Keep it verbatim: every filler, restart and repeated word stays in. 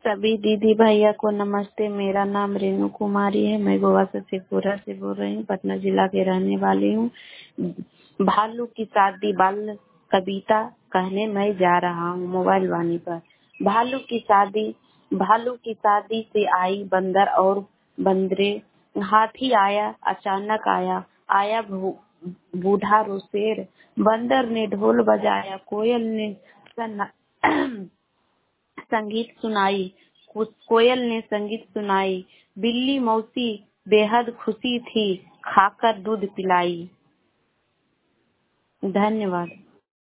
सभी दीदी भैया को नमस्ते। मेरा नाम रेणु कुमारी है। मैं गोवा से शेखपुरा से बोल रही हूँ। पटना जिला के रहने वाली हूँ। भालू की शादी बाल कविता कहने मैं जा रहा हूँ मोबाइल वाणी पर। भालू की शादी भालू की शादी से आई बंदर और बंदरे। हाथी आया अचानक आया आया भू- बूढ़ा रोशेर। बंदर ने ढोल बजाया, कोयल ने सन्ना संगीत सुनाई को- कोयल ने संगीत सुनाई। बिल्ली मौसी बेहद खुशी थी, खाकर दूध पिलाई। धन्यवाद।